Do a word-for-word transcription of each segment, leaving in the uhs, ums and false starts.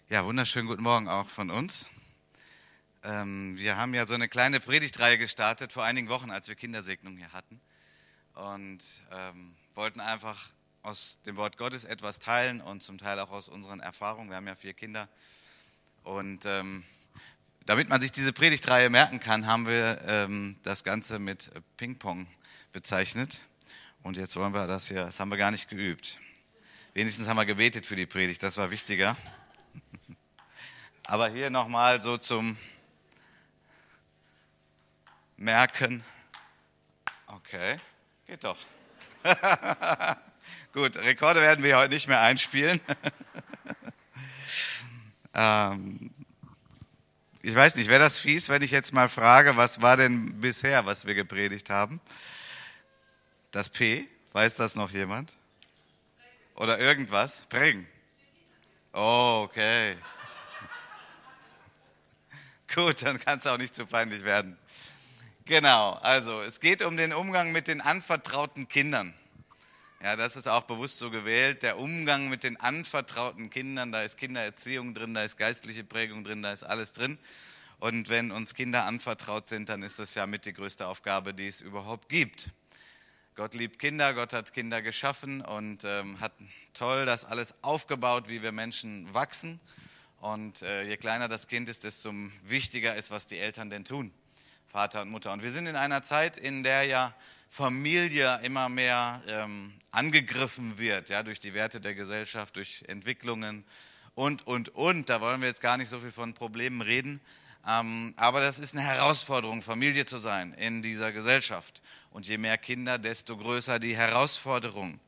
Ja, wunderschönen guten Morgen auch von uns. Ähm, wir haben ja so eine kleine Predigtreihe gestartet vor einigen Wochen, als wir Kindersegnung hier hatten und ähm, wollten einfach aus dem Wort Gottes etwas teilen und zum Teil auch aus unseren Erfahrungen. Wir haben ja vier Kinder und ähm, damit man sich diese Predigtreihe merken kann, haben wir ähm, das Ganze mit Ping-Pong bezeichnet und jetzt wollen wir das hier, das haben wir gar nicht geübt. Wenigstens haben wir gebetet für die Predigt, das war wichtiger. Aber hier nochmal so zum Merken. Okay, geht doch. Gut, Rekorde werden wir heute nicht mehr einspielen. ähm, ich weiß nicht, wäre das fies, wenn ich jetzt mal frage, was war denn bisher, was wir gepredigt haben? Das P, weiß das noch jemand? Oder irgendwas? Prägen. Oh, okay. Gut, dann kann es auch nicht zu peinlich werden. Genau, also es geht um den Umgang mit den anvertrauten Kindern. Ja, das ist auch bewusst so gewählt. Der Umgang mit den anvertrauten Kindern, da ist Kindererziehung drin, da ist geistliche Prägung drin, da ist alles drin. Und wenn uns Kinder anvertraut sind, dann ist das ja mit die größte Aufgabe, die es überhaupt gibt. Gott liebt Kinder, Gott hat Kinder geschaffen und ähm, hat toll das alles aufgebaut, wie wir Menschen wachsen. Und äh, je kleiner das Kind ist, desto wichtiger ist, was die Eltern denn tun, Vater und Mutter. Und wir sind in einer Zeit, in der ja Familie immer mehr ähm, angegriffen wird, ja, durch die Werte der Gesellschaft, durch Entwicklungen und, und, und. Da wollen wir jetzt gar nicht so viel von Problemen reden. Ähm, aber das ist eine Herausforderung, Familie zu sein in dieser Gesellschaft. Und je mehr Kinder, desto größer die Herausforderung.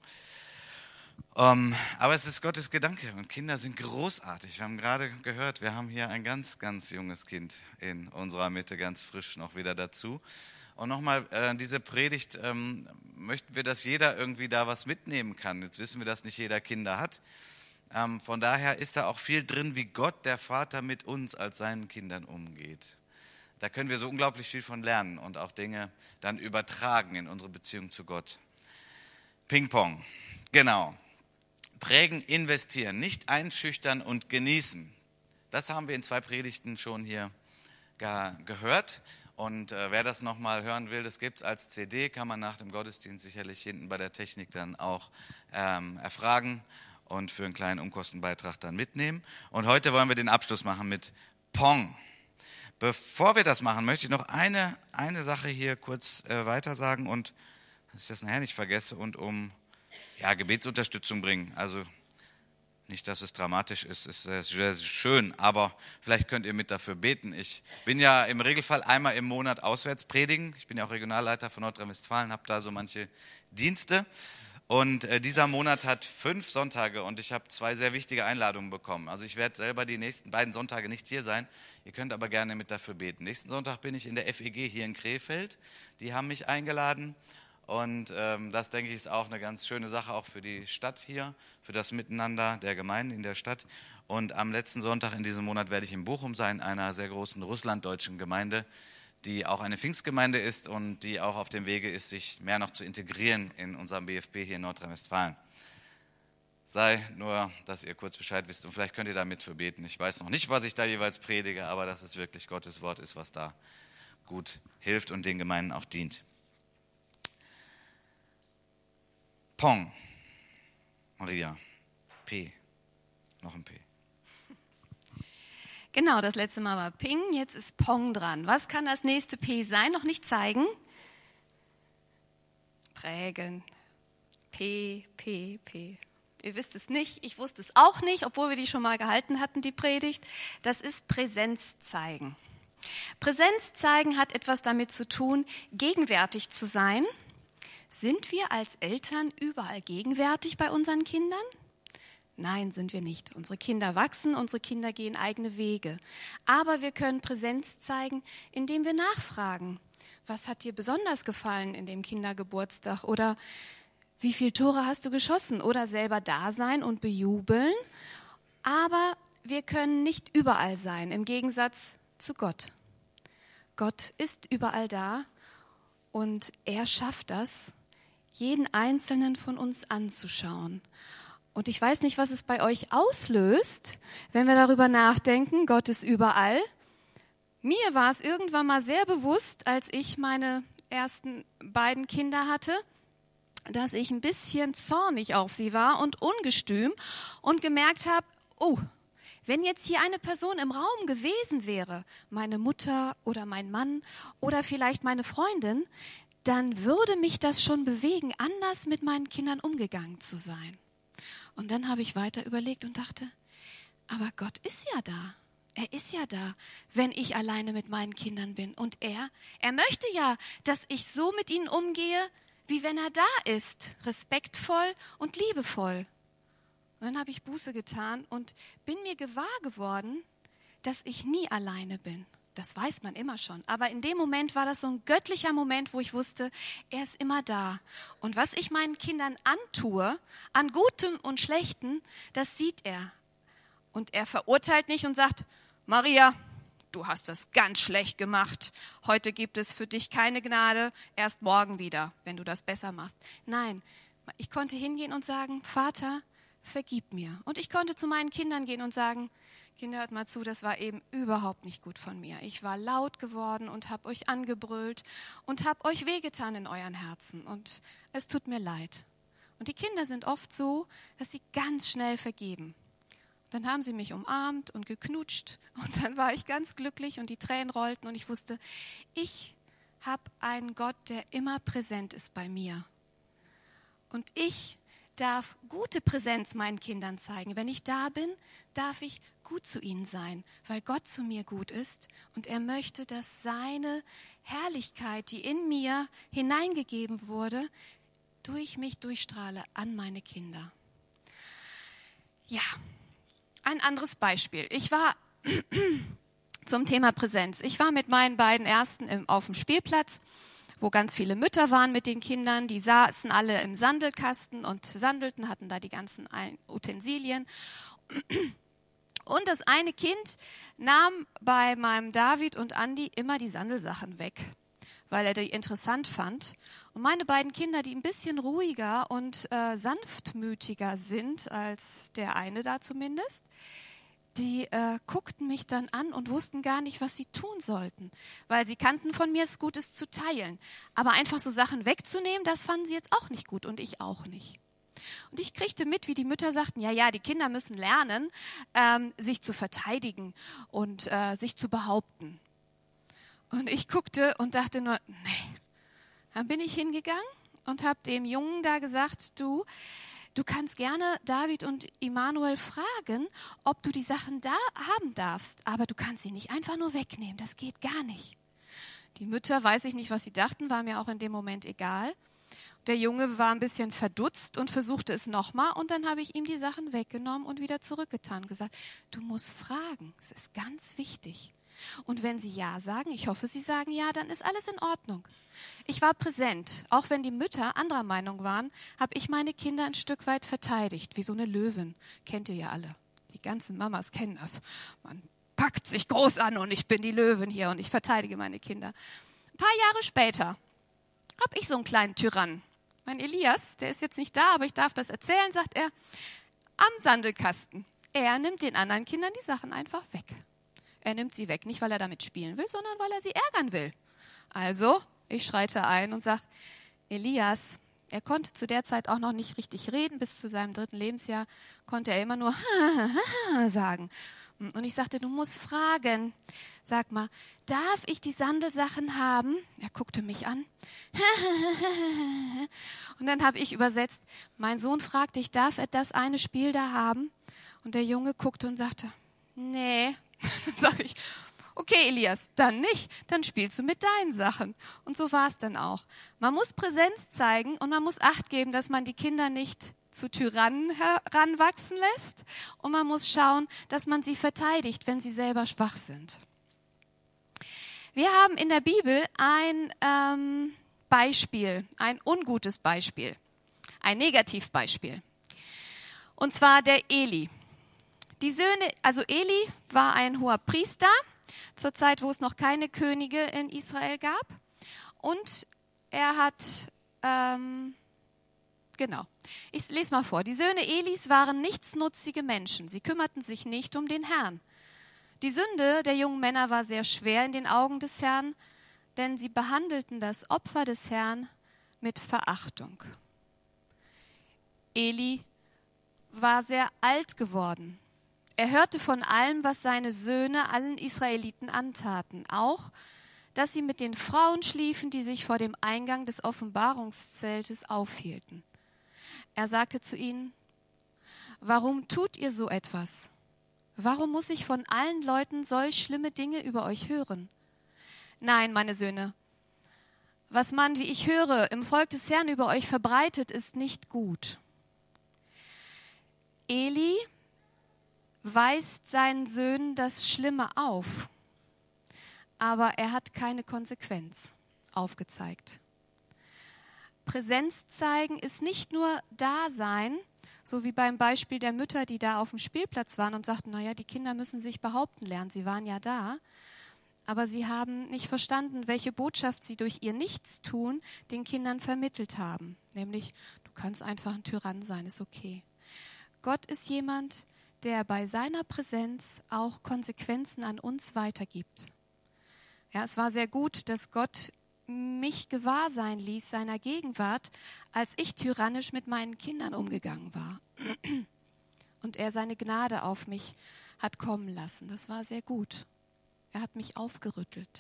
Um, aber es ist Gottes Gedanke und Kinder sind großartig. Wir haben gerade gehört, wir haben hier ein ganz, ganz junges Kind in unserer Mitte, ganz frisch noch wieder dazu. Und nochmal, äh, diese Predigt, ähm, möchten wir, dass jeder irgendwie da was mitnehmen kann. Jetzt wissen wir, dass nicht jeder Kinder hat. Ähm, von daher ist da auch viel drin, wie Gott, der Vater, mit uns als seinen Kindern umgeht. Da können wir so unglaublich viel von lernen und auch Dinge dann übertragen in unsere Beziehung zu Gott. Ping-Pong, genau. Prägen, investieren, nicht einschüchtern und genießen. Das haben wir in zwei Predigten schon hier ge- gehört. Und äh, wer das nochmal hören will, das gibt es als C D, kann man nach dem Gottesdienst sicherlich hinten bei der Technik dann auch ähm, erfragen und für einen kleinen Umkostenbeitrag dann mitnehmen. Und heute wollen wir den Abschluss machen mit Pong. Bevor wir das machen, möchte ich noch eine, eine Sache hier kurz äh, weiter sagen und, dass ich das nachher nicht vergesse, und um ja, Gebetsunterstützung bringen. Also nicht, dass es dramatisch ist, es ist sehr schön, aber vielleicht könnt ihr mit dafür beten. Ich bin ja im Regelfall einmal im Monat auswärts predigen. Ich bin ja auch Regionalleiter von Nordrhein-Westfalen, habe da so manche Dienste. Und äh, dieser Monat hat fünf Sonntage und ich habe zwei sehr wichtige Einladungen bekommen. Also ich werde selber die nächsten beiden Sonntage nicht hier sein. Ihr könnt aber gerne mit dafür beten. Nächsten Sonntag bin ich in der F E G hier in Krefeld. Die haben mich eingeladen. Und ähm, das, denke ich, ist auch eine ganz schöne Sache, auch für die Stadt hier, für das Miteinander der Gemeinden in der Stadt. Und am letzten Sonntag in diesem Monat werde ich in Bochum sein, einer sehr großen russlanddeutschen Gemeinde, die auch eine Pfingstgemeinde ist und die auch auf dem Wege ist, sich mehr noch zu integrieren in unserem B F P hier in Nordrhein-Westfalen. Sei nur, dass ihr kurz Bescheid wisst und vielleicht könnt ihr da mit für beten. Ich weiß noch nicht, was ich da jeweils predige, aber dass es wirklich Gottes Wort ist, was da gut hilft und den Gemeinden auch dient. Pong. Maria. P. Noch ein P. Genau, das letzte Mal war Ping, jetzt ist Pong dran. Was kann das nächste P sein? Noch nicht zeigen. Prägen. P, P, P. Ihr wisst es nicht, ich wusste es auch nicht, obwohl wir die schon mal gehalten hatten, die Predigt. Das ist Präsenz zeigen. Präsenz zeigen hat etwas damit zu tun, gegenwärtig zu sein. Sind wir als Eltern überall gegenwärtig bei unseren Kindern? Nein, sind wir nicht. Unsere Kinder wachsen, unsere Kinder gehen eigene Wege. Aber wir können Präsenz zeigen, indem wir nachfragen. Was hat dir besonders gefallen in dem Kindergeburtstag? Oder wie viele Tore hast du geschossen? Oder selber da sein und bejubeln. Aber wir können nicht überall sein, im Gegensatz zu Gott. Gott ist überall da und er schafft das, jeden Einzelnen von uns anzuschauen. Und ich weiß nicht, was es bei euch auslöst, wenn wir darüber nachdenken, Gott ist überall. Mir war es irgendwann mal sehr bewusst, als ich meine ersten beiden Kinder hatte, dass ich ein bisschen zornig auf sie war und ungestüm und gemerkt habe, oh, wenn jetzt hier eine Person im Raum gewesen wäre, meine Mutter oder mein Mann oder vielleicht meine Freundin, dann würde mich das schon bewegen, anders mit meinen Kindern umgegangen zu sein. Und dann habe ich weiter überlegt und dachte, aber Gott ist ja da. Er ist ja da, wenn ich alleine mit meinen Kindern bin. Und er, er möchte ja, dass ich so mit ihnen umgehe, wie wenn er da ist, respektvoll und liebevoll. Und dann habe ich Buße getan und bin mir gewahr geworden, dass ich nie alleine bin. Das weiß man immer schon. Aber in dem Moment war das so ein göttlicher Moment, wo ich wusste, er ist immer da. Und was ich meinen Kindern antue, an Gutem und Schlechtem, das sieht er. Und er verurteilt nicht und sagt, Maria, du hast das ganz schlecht gemacht. Heute gibt es für dich keine Gnade, erst morgen wieder, wenn du das besser machst. Nein, ich konnte hingehen und sagen, Vater, vergib mir. Und ich konnte zu meinen Kindern gehen und sagen, Kinder, hört mal zu, das war eben überhaupt nicht gut von mir. Ich war laut geworden und habe euch angebrüllt und habe euch wehgetan in euren Herzen. Und es tut mir leid. Und die Kinder sind oft so, dass sie ganz schnell vergeben. Dann haben sie mich umarmt und geknutscht und dann war ich ganz glücklich und die Tränen rollten und ich wusste, ich habe einen Gott, der immer präsent ist bei mir. Und ich darf gute Präsenz meinen Kindern zeigen. Wenn ich da bin, darf ich gut zu ihnen sein, weil Gott zu mir gut ist und er möchte, dass seine Herrlichkeit, die in mir hineingegeben wurde, durch mich durchstrahle an meine Kinder. Ja, ein anderes Beispiel. Ich war zum Thema Präsenz. Ich war mit meinen beiden Ersten im, auf dem Spielplatz, wo ganz viele Mütter waren mit den Kindern. Die saßen alle im Sandelkasten und sandelten, hatten da die ganzen Utensilien. Und das eine Kind nahm bei meinem David und Andi immer die Sandelsachen weg, weil er die interessant fand. Und meine beiden Kinder, die ein bisschen ruhiger und äh, sanftmütiger sind als der eine da zumindest, die äh, guckten mich dann an und wussten gar nicht, was sie tun sollten, weil sie kannten von mir, es gut ist zu teilen. Aber einfach so Sachen wegzunehmen, das fanden sie jetzt auch nicht gut und ich auch nicht. Und ich kriegte mit, wie die Mütter sagten, ja, ja, die Kinder müssen lernen, ähm, sich zu verteidigen und äh, sich zu behaupten. Und ich guckte und dachte nur, nee. Dann bin ich hingegangen und habe dem Jungen da gesagt, du, du kannst gerne David und Immanuel fragen, ob du die Sachen da haben darfst, aber du kannst sie nicht einfach nur wegnehmen, das geht gar nicht. Die Mütter, weiß ich nicht, was sie dachten, war mir auch in dem Moment egal. Der Junge war ein bisschen verdutzt und versuchte es nochmal und dann habe ich ihm die Sachen weggenommen und wieder zurückgetan und gesagt, du musst fragen, es ist ganz wichtig. Und wenn sie ja sagen, ich hoffe, sie sagen ja, dann ist alles in Ordnung. Ich war präsent. Auch wenn die Mütter anderer Meinung waren, habe ich meine Kinder ein Stück weit verteidigt, wie so eine Löwin. Kennt ihr ja alle. Die ganzen Mamas kennen das. Man packt sich groß an und ich bin die Löwin hier und ich verteidige meine Kinder. Ein paar Jahre später habe ich so einen kleinen Tyrann. Mein Elias, der ist jetzt nicht da, aber ich darf das erzählen, sagt er, am Sandelkasten. Er nimmt den anderen Kindern die Sachen einfach weg. Er nimmt sie weg, nicht weil er damit spielen will, sondern weil er sie ärgern will. Also, ich schreite ein und sage, Elias, er konnte zu der Zeit auch noch nicht richtig reden, bis zu seinem dritten Lebensjahr konnte er immer nur sagen. Und ich sagte, du musst fragen, sag mal, darf ich die Sandelsachen haben? Er guckte mich an. Und dann habe ich übersetzt, mein Sohn fragte, ich darf er das eine Spiel da haben? Und der Junge guckte und sagte, nee. Dann sage ich, okay Elias, dann nicht, dann spielst du mit deinen Sachen. Und so war es dann auch. Man muss Präsenz zeigen und man muss Acht geben, dass man die Kinder nicht zu Tyrannen heranwachsen lässt. Und man muss schauen, dass man sie verteidigt, wenn sie selber schwach sind. Wir haben in der Bibel ein ähm, Beispiel, ein ungutes Beispiel, ein Negativbeispiel. Und zwar der Eli. Die Söhne, also Eli war ein hoher Priester zur Zeit, wo es noch keine Könige in Israel gab. Und er hat ähm, Genau. Ich lese mal vor. Die Söhne Elis waren nichtsnutzige Menschen. Sie kümmerten sich nicht um den Herrn. Die Sünde der jungen Männer war sehr schwer in den Augen des Herrn, denn sie behandelten das Opfer des Herrn mit Verachtung. Eli war sehr alt geworden. Er hörte von allem, was seine Söhne allen Israeliten antaten, auch, dass sie mit den Frauen schliefen, die sich vor dem Eingang des Offenbarungszeltes aufhielten. Er sagte zu ihnen: Warum tut ihr so etwas? Warum muss ich von allen Leuten solch schlimme Dinge über euch hören? Nein, meine Söhne, was man, wie ich höre, im Volk des Herrn über euch verbreitet, ist nicht gut. Eli weist seinen Söhnen das Schlimme auf, aber er hat keine Konsequenz aufgezeigt. Präsenz zeigen ist nicht nur Dasein, so wie beim Beispiel der Mütter, die da auf dem Spielplatz waren und sagten, naja, die Kinder müssen sich behaupten lernen, sie waren ja da. Aber sie haben nicht verstanden, welche Botschaft sie durch ihr Nichtstun den Kindern vermittelt haben. Nämlich, du kannst einfach ein Tyrann sein, ist okay. Gott ist jemand, der bei seiner Präsenz auch Konsequenzen an uns weitergibt. Ja, es war sehr gut, dass Gott mich gewahr sein ließ seiner Gegenwart, als ich tyrannisch mit meinen Kindern umgegangen war. Und er seine Gnade auf mich hat kommen lassen. Das war sehr gut. Er hat mich aufgerüttelt.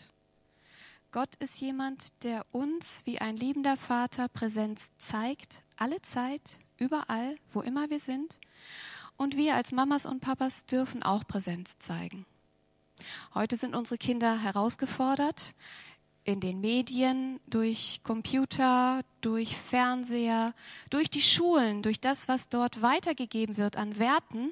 Gott ist jemand, der uns wie ein liebender Vater Präsenz zeigt, alle Zeit, überall, wo immer wir sind. Und wir als Mamas und Papas dürfen auch Präsenz zeigen. Heute sind unsere Kinder herausgefordert, in den Medien, durch Computer, durch Fernseher, durch die Schulen, durch das, was dort weitergegeben wird an Werten.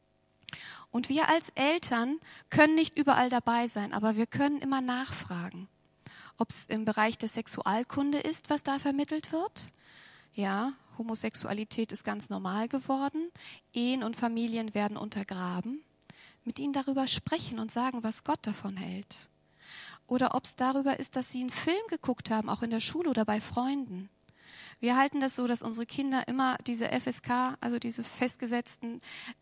Und wir als Eltern können nicht überall dabei sein, aber wir können immer nachfragen, ob es im Bereich der Sexualkunde ist, was da vermittelt wird. Ja, Homosexualität ist ganz normal geworden. Ehen und Familien werden untergraben. Mit ihnen darüber sprechen und sagen, was Gott davon hält. Oder ob es darüber ist, dass sie einen Film geguckt haben, auch in der Schule oder bei Freunden. Wir halten das so, dass unsere Kinder immer diese F S K, also diese festgesetzten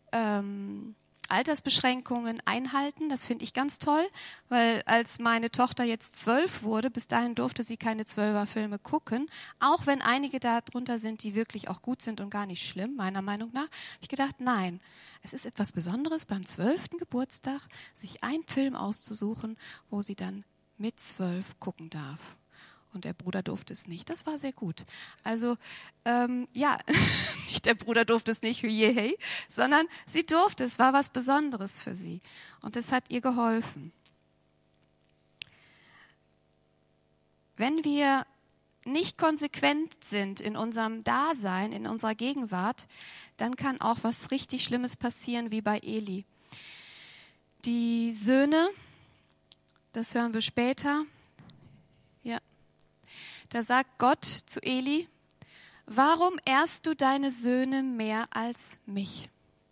ähm, Altersbeschränkungen einhalten. Das finde ich ganz toll, weil als meine Tochter jetzt zwölf wurde, bis dahin durfte sie keine Zwölfer-Filme gucken, auch wenn einige darunter sind, die wirklich auch gut sind und gar nicht schlimm, meiner Meinung nach. Habe ich gedacht, nein, es ist etwas Besonderes beim zwölften Geburtstag, sich einen Film auszusuchen, wo sie dann mit zwölf gucken darf. Und der Bruder durfte es nicht. Das war sehr gut. Also, ähm, ja, nicht der Bruder durfte es nicht, hey, sondern sie durfte. Es war was Besonderes für sie. Und es hat ihr geholfen. Wenn wir nicht konsequent sind in unserem Dasein, in unserer Gegenwart, dann kann auch was richtig Schlimmes passieren, wie bei Eli. Die Söhne, das hören wir später, ja, da sagt Gott zu Eli: Warum ehrst du deine Söhne mehr als mich?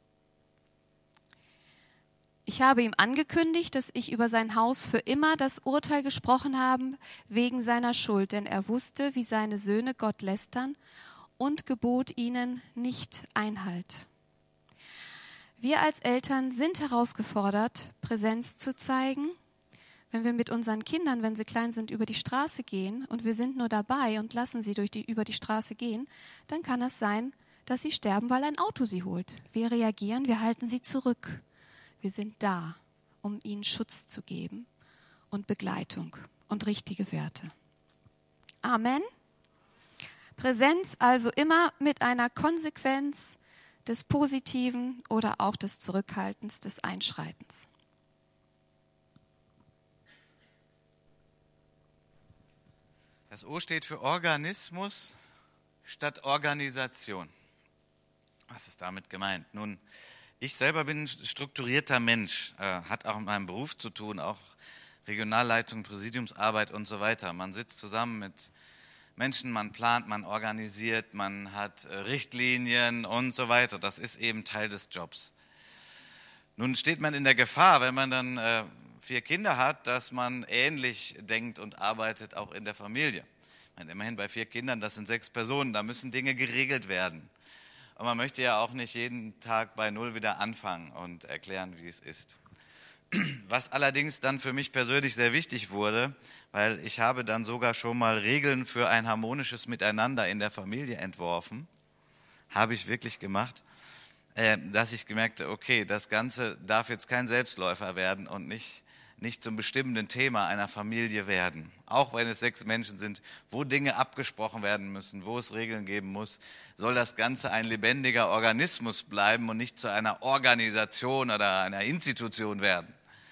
Ich habe ihm angekündigt, dass ich über sein Haus für immer das Urteil gesprochen habe wegen seiner Schuld, denn er wusste, wie seine Söhne Gott lästern, und gebot ihnen nicht Einhalt. Wir als Eltern sind herausgefordert, Präsenz zu zeigen. Wenn wir mit unseren Kindern, wenn sie klein sind, über die Straße gehen und wir sind nur dabei und lassen sie durch die, über die Straße gehen, dann kann es sein, dass sie sterben, weil ein Auto sie holt. Wir reagieren, wir halten sie zurück. Wir sind da, um ihnen Schutz zu geben und Begleitung und richtige Werte. Amen. Präsenz also immer mit einer Konsequenz des Positiven oder auch des Zurückhaltens, des Einschreitens. Das O steht für Organismus statt Organisation. Was ist damit gemeint? Nun, ich selber bin ein strukturierter Mensch, äh, hat auch mit meinem Beruf zu tun, auch Regionalleitung, Präsidiumsarbeit und so weiter. Man sitzt zusammen mit Menschen, man plant, man organisiert, man hat äh, Richtlinien und so weiter. Das ist eben Teil des Jobs. Nun steht man in der Gefahr, wenn man dann äh, vier Kinder hat, dass man ähnlich denkt und arbeitet, auch in der Familie. Immerhin bei vier Kindern, das sind sechs Personen, da müssen Dinge geregelt werden. Und man möchte ja auch nicht jeden Tag bei Null wieder anfangen und erklären, wie es ist. Was allerdings dann für mich persönlich sehr wichtig wurde, weil ich habe dann sogar schon mal Regeln für ein harmonisches Miteinander in der Familie entworfen, habe ich wirklich gemacht, äh, dass ich gemerkt habe, okay, das Ganze darf jetzt kein Selbstläufer werden und nicht, nicht zum bestimmenden Thema einer Familie werden. Auch wenn es sechs Menschen sind, wo Dinge abgesprochen werden müssen, wo es Regeln geben muss, soll das Ganze ein lebendiger Organismus bleiben und nicht zu einer Organisation oder einer Institution werden.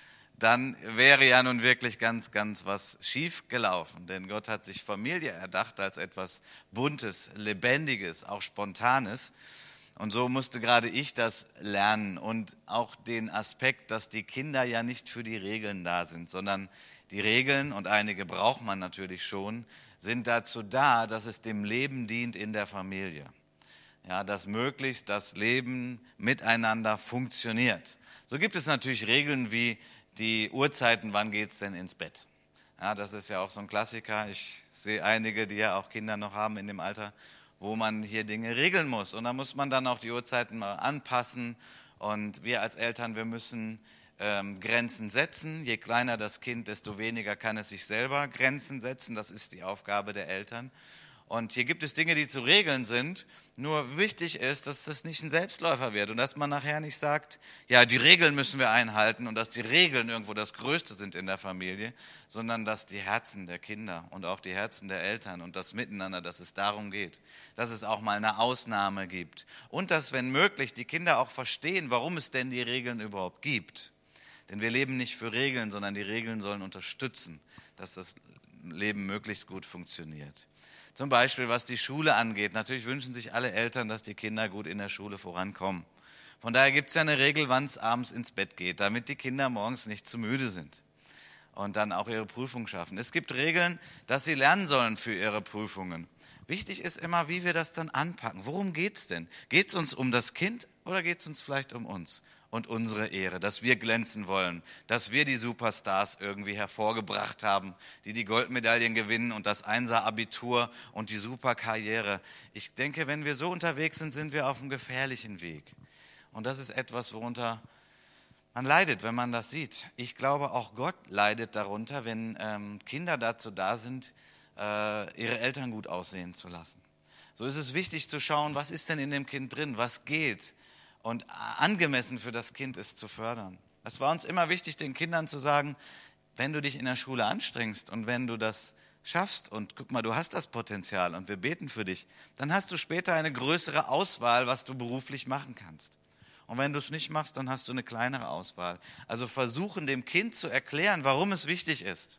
Dann wäre ja nun wirklich ganz, ganz was schief gelaufen. Denn Gott hat sich Familie erdacht als etwas Buntes, Lebendiges, auch Spontanes. Und so musste gerade ich das lernen und auch den Aspekt, dass die Kinder ja nicht für die Regeln da sind, sondern die Regeln, und einige braucht man natürlich schon, sind dazu da, dass es dem Leben dient in der Familie. Ja, dass möglichst das Leben miteinander funktioniert. So gibt es natürlich Regeln wie die Uhrzeiten, wann geht es denn ins Bett? Ja, das ist ja auch so ein Klassiker. Ich sehe einige, die ja auch Kinder noch haben in dem Alter, wo man hier Dinge regeln muss. Und da muss man dann auch die Uhrzeiten mal anpassen. Und wir als Eltern, wir müssen ähm, Grenzen setzen. Je kleiner das Kind, desto weniger kann es sich selber Grenzen setzen. Das ist die Aufgabe der Eltern. Und hier gibt es Dinge, die zu regeln sind. Nur wichtig ist, dass das nicht ein Selbstläufer wird und dass man nachher nicht sagt, ja, die Regeln müssen wir einhalten und dass die Regeln irgendwo das Größte sind in der Familie, sondern dass die Herzen der Kinder und auch die Herzen der Eltern und das Miteinander, dass es darum geht, dass es auch mal eine Ausnahme gibt und dass, wenn möglich, die Kinder auch verstehen, warum es denn die Regeln überhaupt gibt. Denn wir leben nicht für Regeln, sondern die Regeln sollen unterstützen, dass das Leben möglichst gut funktioniert. Zum Beispiel, was die Schule angeht. Natürlich wünschen sich alle Eltern, dass die Kinder gut in der Schule vorankommen. Von daher gibt es ja eine Regel, wann es abends ins Bett geht, damit die Kinder morgens nicht zu müde sind und dann auch ihre Prüfung schaffen. Es gibt Regeln, dass sie lernen sollen für ihre Prüfungen. Wichtig ist immer, wie wir das dann anpacken. Worum geht es denn? Geht es uns um das Kind oder geht es uns vielleicht um uns und unsere Ehre, dass wir glänzen wollen, dass wir die Superstars irgendwie hervorgebracht haben, die die Goldmedaillen gewinnen und das Einser-Abitur und die Superkarriere. Ich denke, wenn wir so unterwegs sind, sind wir auf einem gefährlichen Weg. Und das ist etwas, worunter man leidet, wenn man das sieht. Ich glaube, auch Gott leidet darunter, wenn ähm, Kinder dazu da sind, äh, ihre Eltern gut aussehen zu lassen. So ist es wichtig zu schauen, was ist denn in dem Kind drin, was geht und angemessen für das Kind ist zu fördern. Es war uns immer wichtig, den Kindern zu sagen, wenn du dich in der Schule anstrengst und wenn du das schaffst und guck mal, du hast das Potenzial und wir beten für dich, dann hast du später eine größere Auswahl, was du beruflich machen kannst. Und wenn du es nicht machst, dann hast du eine kleinere Auswahl. Also versuchen, dem Kind zu erklären, warum es wichtig ist.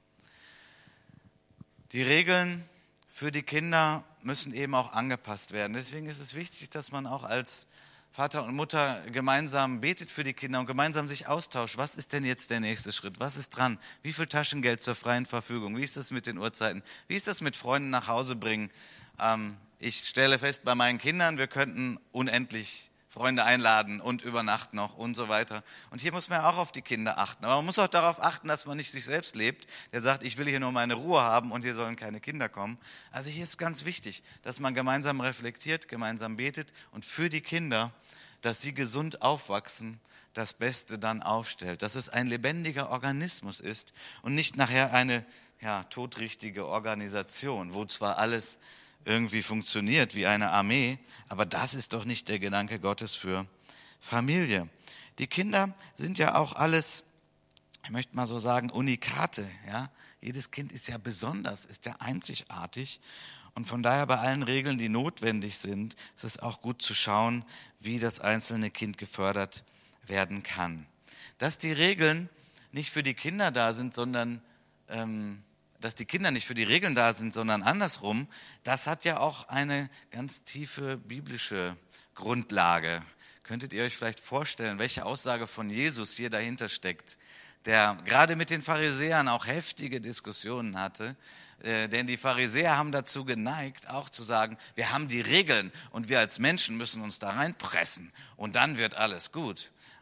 Die Regeln für die Kinder müssen eben auch angepasst werden. Deswegen ist es wichtig, dass man auch als Vater und Mutter gemeinsam betet für die Kinder und gemeinsam sich austauscht. Was ist denn jetzt der nächste Schritt? Was ist dran? Wie viel Taschengeld zur freien Verfügung? Wie ist das mit den Uhrzeiten? Wie ist das mit Freunden nach Hause bringen? Ähm, ich stelle fest bei meinen Kindern, wir könnten unendlich Freunde einladen und über Nacht noch und so weiter. Und hier muss man auch auf die Kinder achten. Aber man muss auch darauf achten, dass man nicht sich selbst lebt, der sagt, ich will hier nur meine Ruhe haben und hier sollen keine Kinder kommen. Also hier ist ganz wichtig, dass man gemeinsam reflektiert, gemeinsam betet und für die Kinder, dass sie gesund aufwachsen, das Beste dann aufstellt. Dass es ein lebendiger Organismus ist und nicht nachher eine ja, todrichtige Organisation, wo zwar alles irgendwie funktioniert wie eine Armee, aber das ist doch nicht der Gedanke Gottes für Familie. Die Kinder sind ja auch alles, ich möchte mal so sagen, Unikate. Ja? Jedes Kind ist ja besonders, ist ja einzigartig und von daher bei allen Regeln, die notwendig sind, ist es auch gut zu schauen, wie das einzelne Kind gefördert werden kann. Dass die Regeln nicht für die Kinder da sind, sondern ähm, dass die Kinder nicht für die Regeln da sind, sondern andersrum, das hat ja auch eine ganz tiefe biblische Grundlage. Könntet ihr euch vielleicht vorstellen, welche Aussage von Jesus hier dahinter steckt, der gerade mit den Pharisäern auch heftige Diskussionen hatte, äh, denn die Pharisäer haben dazu geneigt, auch zu sagen, wir haben die Regeln und wir als Menschen müssen uns da reinpressen und dann wird alles gut.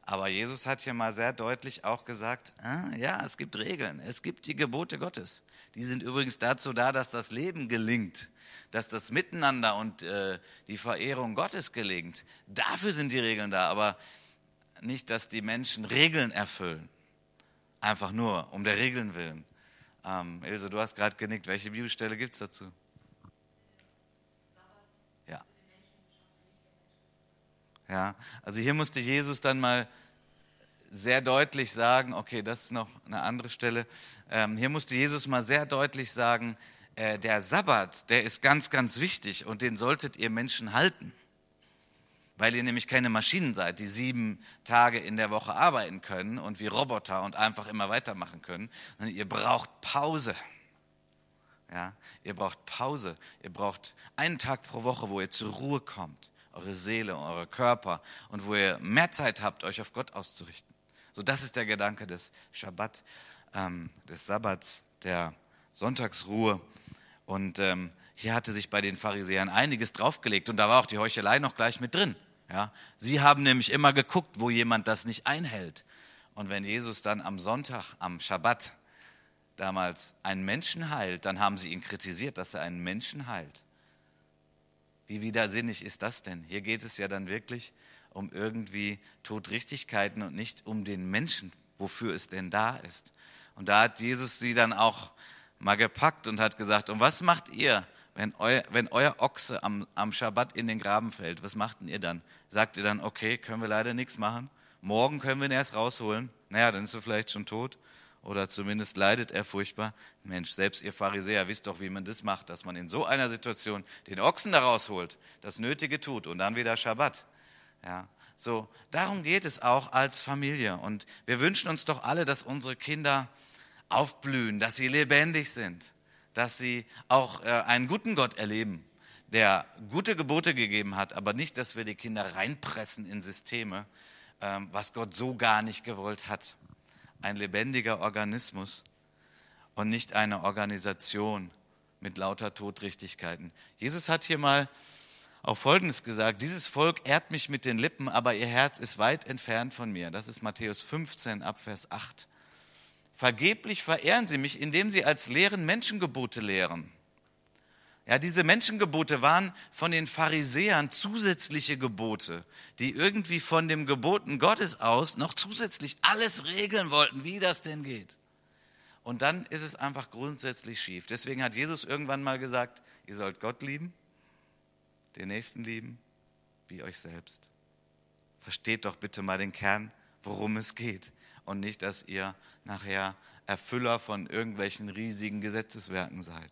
Aber Jesus hat hier mal sehr deutlich auch gesagt, ah, ja, es gibt Regeln, es gibt die Gebote Gottes. Die sind übrigens dazu da, dass das Leben gelingt, dass das Miteinander und äh, die Verehrung Gottes gelingt. Dafür sind die Regeln da, aber nicht, dass die Menschen Regeln erfüllen. Einfach nur um der Regeln willen. Ähm, Ilse, du hast gerade genickt. Welche Bibelstelle gibt es dazu? Ja. Ja, also hier musste Jesus dann mal sehr deutlich sagen, okay, das ist noch eine andere Stelle. Ähm, hier musste Jesus mal sehr deutlich sagen, äh, der Sabbat, der ist ganz, ganz wichtig und den solltet ihr Menschen halten. Weil ihr nämlich keine Maschinen seid, die sieben Tage in der Woche arbeiten können und wie Roboter und einfach immer weitermachen können. Sondern ihr braucht Pause. Ja, ihr braucht Pause. Ihr braucht einen Tag pro Woche, wo ihr zur Ruhe kommt. Eure Seele, eure Körper und wo ihr mehr Zeit habt, euch auf Gott auszurichten. So, das ist der Gedanke des Schabbat, ähm, des Sabbats, der Sonntagsruhe. Und ähm, hier hatte sich bei den Pharisäern einiges draufgelegt und da war auch die Heuchelei noch gleich mit drin. Ja, sie haben nämlich immer geguckt, wo jemand das nicht einhält. Und wenn Jesus dann am Sonntag, am Schabbat, damals einen Menschen heilt, dann haben sie ihn kritisiert, dass er einen Menschen heilt. Wie widersinnig ist das denn? Hier geht es ja dann wirklich um irgendwie Todrichtigkeiten und nicht um den Menschen, wofür es denn da ist. Und da hat Jesus sie dann auch mal gepackt und hat gesagt, und was macht ihr, wenn euer, wenn euer Ochse am, am Schabbat in den Graben fällt? Was macht denn ihr dann? Sagt ihr dann, okay, können wir leider nichts machen? Morgen können wir ihn erst rausholen. Naja, dann ist er vielleicht schon tot. Oder zumindest leidet er furchtbar. Mensch, selbst ihr Pharisäer wisst doch, wie man das macht, dass man in so einer Situation den Ochsen da rausholt, das Nötige tut und dann wieder Schabbat. Ja, so, darum geht es auch als Familie. Und wir wünschen uns doch alle, dass unsere Kinder aufblühen, dass sie lebendig sind, dass sie auch äh, einen guten Gott erleben, der gute Gebote gegeben hat, aber nicht, dass wir die Kinder reinpressen in Systeme, ähm, was Gott so gar nicht gewollt hat. Ein lebendiger Organismus und nicht eine Organisation mit lauter Todrichtigkeiten. Jesus hat hier mal auch Folgendes gesagt: Dieses Volk ehrt mich mit den Lippen, aber ihr Herz ist weit entfernt von mir. Das ist Matthäus fünfzehn, ab Vers acht. Vergeblich verehren sie mich, indem sie als Lehren Menschengebote lehren. Ja, diese Menschengebote waren von den Pharisäern zusätzliche Gebote, die irgendwie von den Geboten Gottes aus noch zusätzlich alles regeln wollten, wie das denn geht. Und dann ist es einfach grundsätzlich schief. Deswegen hat Jesus irgendwann mal gesagt, ihr sollt Gott lieben, den Nächsten lieben, wie euch selbst. Versteht doch bitte mal den Kern, worum es geht. Und nicht, dass ihr nachher Erfüller von irgendwelchen riesigen Gesetzeswerken seid.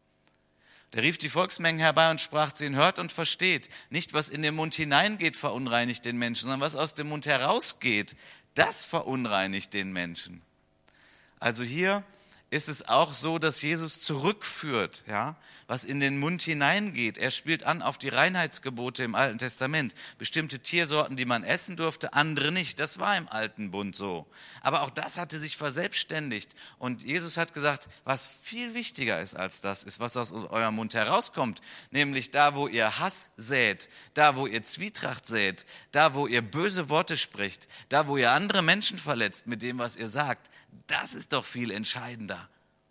Der rief die Volksmengen herbei und sprach zu ihnen, hört und versteht, nicht was in den Mund hineingeht, verunreinigt den Menschen, sondern was aus dem Mund herausgeht, das verunreinigt den Menschen. Also hier ist es auch so, dass Jesus zurückführt, ja, was in den Mund hineingeht. Er spielt an auf die Reinheitsgebote im Alten Testament. Bestimmte Tiersorten, die man essen durfte, andere nicht. Das war im Alten Bund so. Aber auch das hatte sich verselbstständigt. Und Jesus hat gesagt, was viel wichtiger ist als das, ist, was aus eurem Mund herauskommt. Nämlich da, wo ihr Hass sät, da, wo ihr Zwietracht sät, da, wo ihr böse Worte spricht, da, wo ihr andere Menschen verletzt mit dem, was ihr sagt. Das ist doch viel entscheidender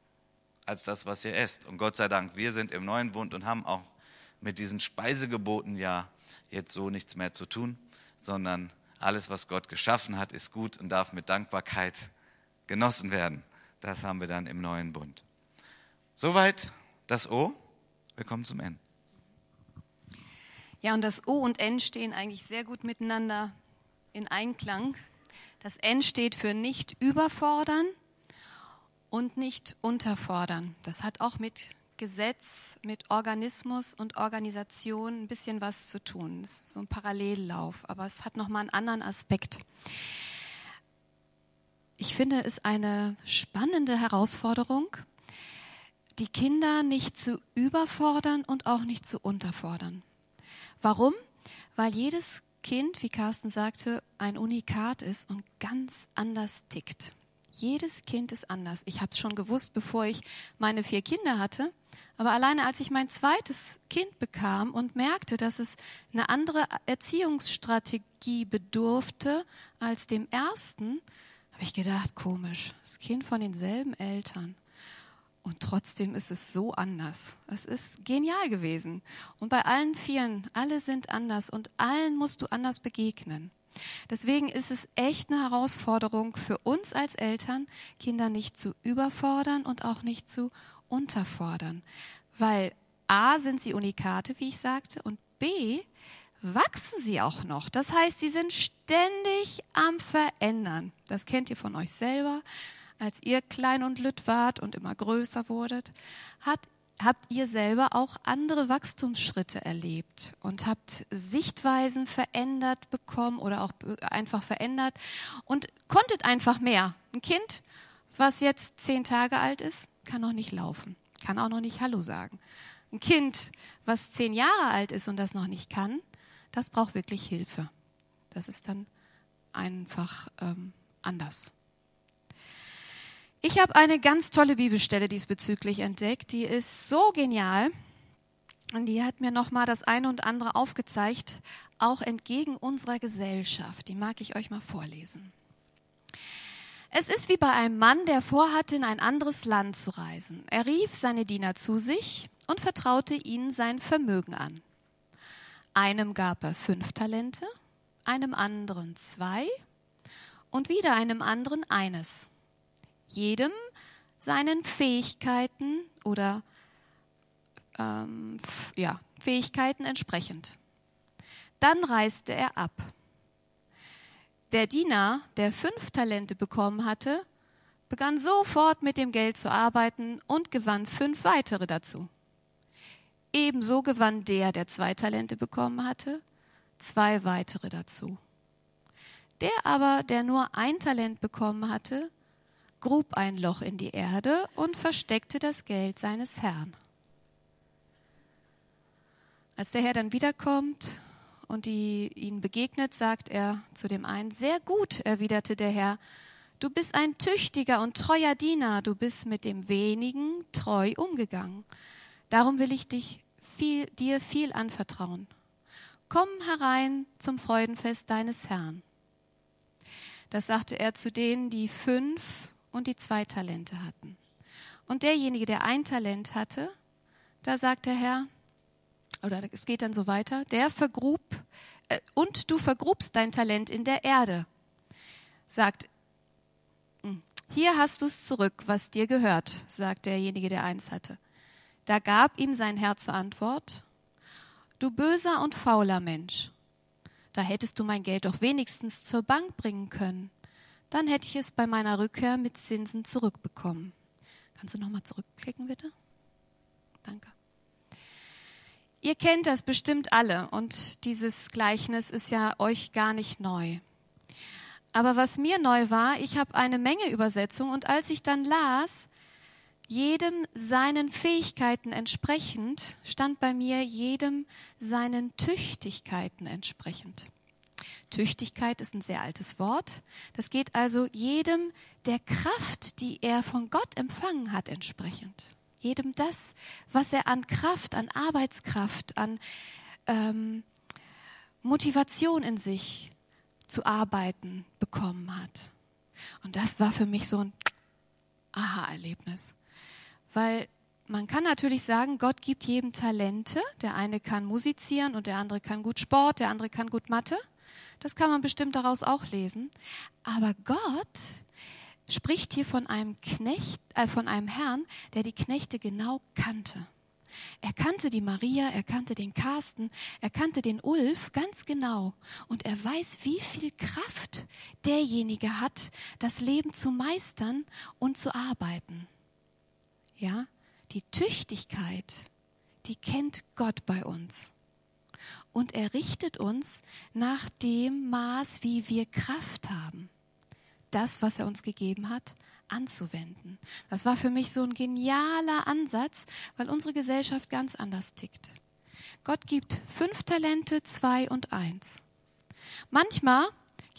als das, was ihr esst. Und Gott sei Dank, wir sind im neuen Bund und haben auch mit diesen Speisegeboten ja jetzt so nichts mehr zu tun, sondern alles, was Gott geschaffen hat, ist gut und darf mit Dankbarkeit genossen werden. Das haben wir dann im neuen Bund. Soweit das O. Wir kommen zum N. Ja, und das O und N stehen eigentlich sehr gut miteinander in Einklang. Das N steht für nicht überfordern und nicht unterfordern. Das hat auch mit Gesetz, mit Organismus und Organisation ein bisschen was zu tun. Das ist so ein Parallellauf, aber es hat nochmal einen anderen Aspekt. Ich finde es eine spannende Herausforderung, die Kinder nicht zu überfordern und auch nicht zu unterfordern. Warum? Weil jedes Kind, wie Carsten sagte, ein Unikat ist und ganz anders tickt. Jedes Kind ist anders. Ich habe es schon gewusst, bevor ich meine vier Kinder hatte. Aber alleine als ich mein zweites Kind bekam und merkte, dass es eine andere Erziehungsstrategie bedurfte als dem ersten, habe ich gedacht, komisch, das Kind von denselben Eltern. Und trotzdem ist es so anders. Es ist genial gewesen. Und bei allen Vieren, alle sind anders und allen musst du anders begegnen. Deswegen ist es echt eine Herausforderung für uns als Eltern, Kinder nicht zu überfordern und auch nicht zu unterfordern. Weil A, sind sie Unikate, wie ich sagte, und B, wachsen sie auch noch. Das heißt, sie sind ständig am Verändern. Das kennt ihr von euch selber. Als ihr klein und lütt wart und immer größer wurdet, hat, habt ihr selber auch andere Wachstumsschritte erlebt und habt Sichtweisen verändert bekommen oder auch einfach verändert und konntet einfach mehr. Ein Kind, was jetzt zehn Tage alt ist, kann noch nicht laufen, kann auch noch nicht Hallo sagen. Ein Kind, was zehn Jahre alt ist und das noch nicht kann, das braucht wirklich Hilfe. Das ist dann einfach ähm, anders. Ich habe eine ganz tolle Bibelstelle diesbezüglich entdeckt, die ist so genial und die hat mir nochmal das eine und andere aufgezeigt, auch entgegen unserer Gesellschaft. Die mag ich euch mal vorlesen. Es ist wie bei einem Mann, der vorhatte, in ein anderes Land zu reisen. Er rief seine Diener zu sich und vertraute ihnen sein Vermögen an. Einem gab er fünf Talente, einem anderen zwei und wieder einem anderen eines. Jedem seinen Fähigkeiten oder ähm, ja, Fähigkeiten entsprechend. Dann reiste er ab. Der Diener, der fünf Talente bekommen hatte, begann sofort mit dem Geld zu arbeiten und gewann fünf weitere dazu. Ebenso gewann der, der zwei Talente bekommen hatte, zwei weitere dazu. Der aber, der nur ein Talent bekommen hatte, grub ein Loch in die Erde und versteckte das Geld seines Herrn. Als der Herr dann wiederkommt und die, ihn begegnet, sagt er zu dem einen, sehr gut, erwiderte der Herr, du bist ein tüchtiger und treuer Diener, du bist mit dem Wenigen treu umgegangen. Darum will ich dich viel, dir viel anvertrauen. Komm herein zum Freudenfest deines Herrn. Das sagte er zu denen, die fünf und die zwei Talente hatten. Und derjenige, der ein Talent hatte, da sagt der Herr, oder es geht dann so weiter, der vergrub, äh, und du vergrubst dein Talent in der Erde. Sagt, hier hast du es zurück, was dir gehört, sagt derjenige, der eins hatte. Da gab ihm sein Herr zur Antwort, du böser und fauler Mensch, da hättest du mein Geld doch wenigstens zur Bank bringen können. Dann hätte ich es bei meiner Rückkehr mit Zinsen zurückbekommen. Kannst du nochmal zurückklicken, bitte? Danke. Ihr kennt das bestimmt alle und dieses Gleichnis ist ja euch gar nicht neu. Aber was mir neu war, ich habe eine Menge Übersetzung und als ich dann las, jedem seinen Fähigkeiten entsprechend, stand bei mir jedem seinen Tüchtigkeiten entsprechend. Tüchtigkeit ist ein sehr altes Wort. Das geht also jedem der Kraft, die er von Gott empfangen hat, entsprechend. Jedem das, was er an Kraft, an Arbeitskraft, an ähm, Motivation in sich zu arbeiten bekommen hat. Und das war für mich so ein Aha-Erlebnis. Weil man kann natürlich sagen, Gott gibt jedem Talente. Der eine kann musizieren und der andere kann gut Sport, der andere kann gut Mathe. Das kann man bestimmt daraus auch lesen. Aber Gott spricht hier von einem Knecht, äh, von einem Herrn, der die Knechte genau kannte. Er kannte die Maria, er kannte den Carsten, er kannte den Ulf ganz genau. Und er weiß, wie viel Kraft derjenige hat, das Leben zu meistern und zu arbeiten. Ja, die Tüchtigkeit, die kennt Gott bei uns. Und er richtet uns nach dem Maß, wie wir Kraft haben, das, was er uns gegeben hat, anzuwenden. Das war für mich so ein genialer Ansatz, weil unsere Gesellschaft ganz anders tickt. Gott gibt fünf Talente, zwei und eins. Manchmal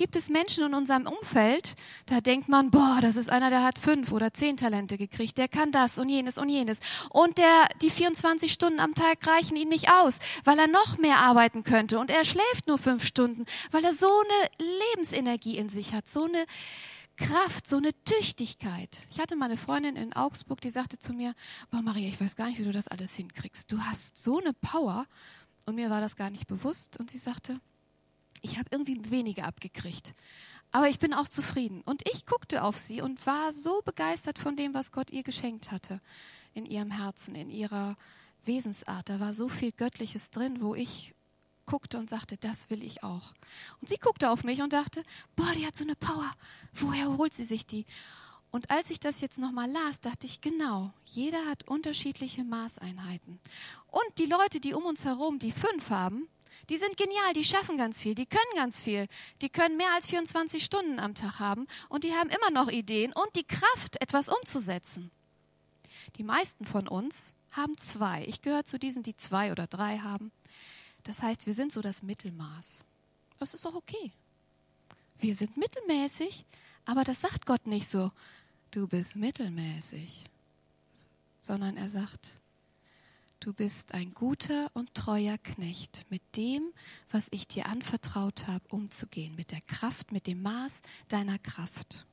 gibt es Menschen in unserem Umfeld, da denkt man, boah, das ist einer, der hat fünf oder zehn Talente gekriegt, der kann das und jenes und jenes. Und der, die vierundzwanzig Stunden am Tag reichen ihm nicht aus, weil er noch mehr arbeiten könnte. Und er schläft nur fünf Stunden, weil er so eine Lebensenergie in sich hat, so eine Kraft, so eine Tüchtigkeit. Ich hatte mal eine Freundin in Augsburg, die sagte zu mir, boah Maria, ich weiß gar nicht, wie du das alles hinkriegst. Du hast so eine Power. Und mir war das gar nicht bewusst. Und sie sagte, ich habe irgendwie weniger abgekriegt. Aber ich bin auch zufrieden. Und ich guckte auf sie und war so begeistert von dem, was Gott ihr geschenkt hatte. In ihrem Herzen, in ihrer Wesensart. Da war so viel Göttliches drin, wo ich guckte und sagte, das will ich auch. Und sie guckte auf mich und dachte, boah, die hat so eine Power. Woher holt sie sich die? Und als ich das jetzt nochmal las, dachte ich, genau, jeder hat unterschiedliche Maßeinheiten. Und die Leute, die um uns herum, die fünf haben, die sind genial, die schaffen ganz viel, die können ganz viel. Die können mehr als vierundzwanzig Stunden am Tag haben und die haben immer noch Ideen und die Kraft, etwas umzusetzen. Die meisten von uns haben zwei. Ich gehöre zu diesen, die zwei oder drei haben. Das heißt, wir sind so das Mittelmaß. Das ist auch okay. Wir sind mittelmäßig, aber das sagt Gott nicht so, du bist mittelmäßig, sondern er sagt, du bist ein guter und treuer Knecht, mit dem, was ich dir anvertraut habe, umzugehen, mit der Kraft, mit dem Maß deiner Kraft.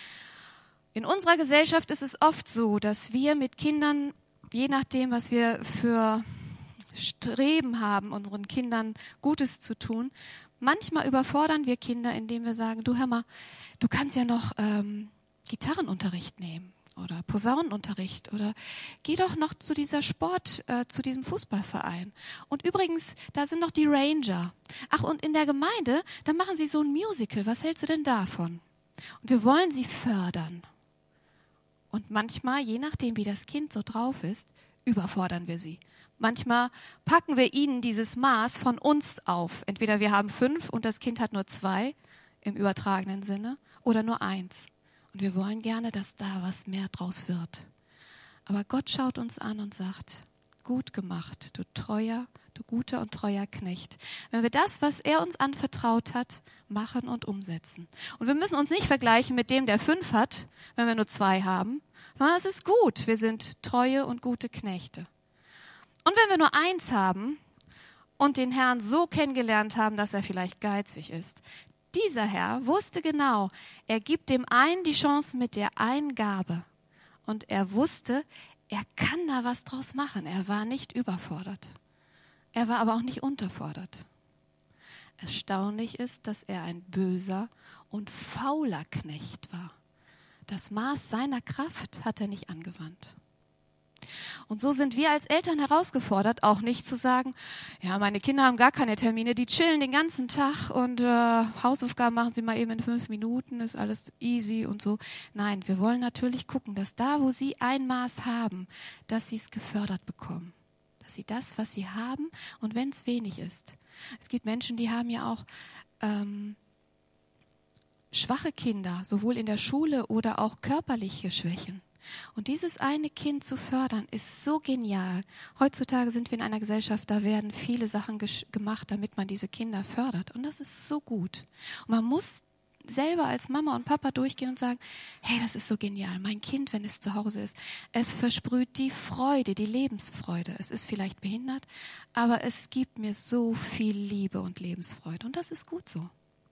In unserer Gesellschaft ist es oft so, dass wir mit Kindern, je nachdem, was wir für Streben haben, unseren Kindern Gutes zu tun, manchmal überfordern wir Kinder, indem wir sagen, du hör mal, du kannst ja noch ähm, Gitarrenunterricht nehmen. Oder Posaunenunterricht oder geh doch noch zu dieser Sport, äh, zu diesem Fußballverein. Und übrigens, da sind noch die Ranger. Ach, und in der Gemeinde, da machen sie so ein Musical. Was hältst du denn davon? Und wir wollen sie fördern. Und manchmal, je nachdem, wie das Kind so drauf ist, überfordern wir sie. Manchmal packen wir ihnen dieses Maß von uns auf. Entweder wir haben fünf und das Kind hat nur zwei, im übertragenen Sinne, oder nur eins. Und wir wollen gerne, dass da was mehr draus wird. Aber Gott schaut uns an und sagt, gut gemacht, du treuer, du guter und treuer Knecht. Wenn wir das, was er uns anvertraut hat, machen und umsetzen. Und wir müssen uns nicht vergleichen mit dem, der fünf hat, wenn wir nur zwei haben, sondern es ist gut, wir sind treue und gute Knechte. Und wenn wir nur eins haben und den Herrn so kennengelernt haben, dass er vielleicht geizig ist, dieser Herr wusste genau, er gibt dem einen die Chance mit der einen Gabe. Und er wusste, er kann da was draus machen. Er war nicht überfordert. Er war aber auch nicht unterfordert. Erstaunlich ist, dass er ein böser und fauler Knecht war. Das Maß seiner Kraft hat er nicht angewandt. Und so sind wir als Eltern herausgefordert, auch nicht zu sagen, ja, meine Kinder haben gar keine Termine, die chillen den ganzen Tag und äh, Hausaufgaben machen sie mal eben in fünf Minuten, ist alles easy und so. Nein, wir wollen natürlich gucken, dass da, wo sie ein Maß haben, dass sie es gefördert bekommen. Dass sie das, was sie haben, und wenn es wenig ist. Es gibt Menschen, die haben ja auch ähm, schwache Kinder, sowohl in der Schule oder auch körperliche Schwächen. Und dieses eine Kind zu fördern, ist so genial. Heutzutage sind wir in einer Gesellschaft, da werden viele Sachen gesch- gemacht, damit man diese Kinder fördert. Und das ist so gut. Und man muss selber als Mama und Papa durchgehen und sagen, hey, das ist so genial. Mein Kind, wenn es zu Hause ist, es versprüht die Freude, die Lebensfreude. Es ist vielleicht behindert, aber es gibt mir so viel Liebe und Lebensfreude. Und das ist gut so.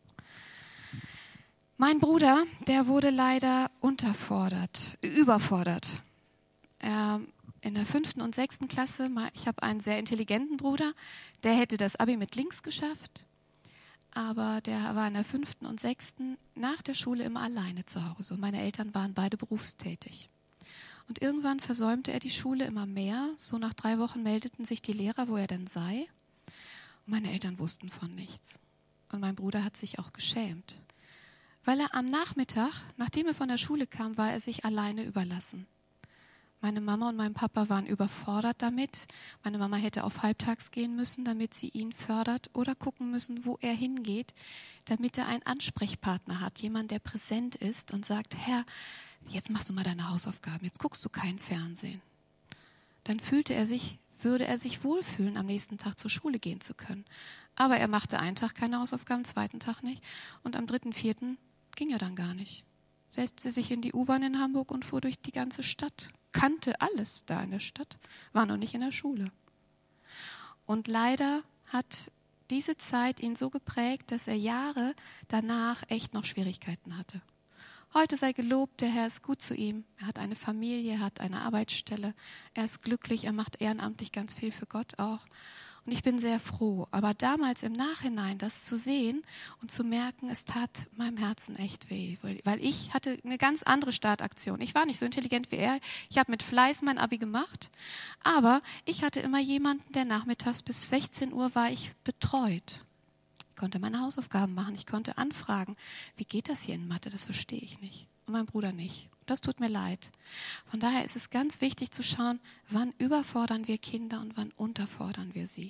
Mein Bruder, der wurde leider unterfordert, überfordert. Er, in der fünften und sechsten Klasse, ich habe einen sehr intelligenten Bruder, der hätte das Abi mit links geschafft, aber der war in der fünften und sechsten nach der Schule immer alleine zu Hause. Und meine Eltern waren beide berufstätig. Und irgendwann versäumte er die Schule immer mehr. So nach drei Wochen meldeten sich die Lehrer, wo er denn sei. Und meine Eltern wussten von nichts. Und mein Bruder hat sich auch geschämt. Weil er am Nachmittag, nachdem er von der Schule kam, war er sich alleine überlassen. Meine Mama und mein Papa waren überfordert damit. Meine Mama hätte auf halbtags gehen müssen, damit sie ihn fördert, oder gucken müssen, wo er hingeht, damit er einen Ansprechpartner hat, jemand, der präsent ist und sagt, Herr, jetzt machst du mal deine Hausaufgaben, jetzt guckst du kein Fernsehen. Dann fühlte er sich würde er sich wohlfühlen, am nächsten Tag zur Schule gehen zu können. Aber er machte einen Tag keine Hausaufgaben, am zweiten Tag nicht. Und am dritten, vierten ging er dann gar nicht. Setzte sich in die U-Bahn in Hamburg und fuhr durch die ganze Stadt. Kannte alles da in der Stadt, war noch nicht in der Schule. Und leider hat diese Zeit ihn so geprägt, dass er Jahre danach echt noch Schwierigkeiten hatte. Heute sei gelobt, der Herr ist gut zu ihm. Er hat eine Familie, er hat eine Arbeitsstelle. Er ist glücklich, er macht ehrenamtlich ganz viel für Gott auch. Und ich bin sehr froh. Aber damals im Nachhinein das zu sehen und zu merken, es tat meinem Herzen echt weh. Weil ich hatte eine ganz andere Startaktion. Ich war nicht so intelligent wie er. Ich habe mit Fleiß mein Abi gemacht. Aber ich hatte immer jemanden, der nachmittags bis sechzehn Uhr war ich betreut. Ich konnte meine Hausaufgaben machen. Ich konnte anfragen, wie geht das hier in Mathe? Das verstehe ich nicht. Und mein Bruder nicht. Das tut mir leid. Von daher ist es ganz wichtig zu schauen, wann überfordern wir Kinder und wann unterfordern wir sie.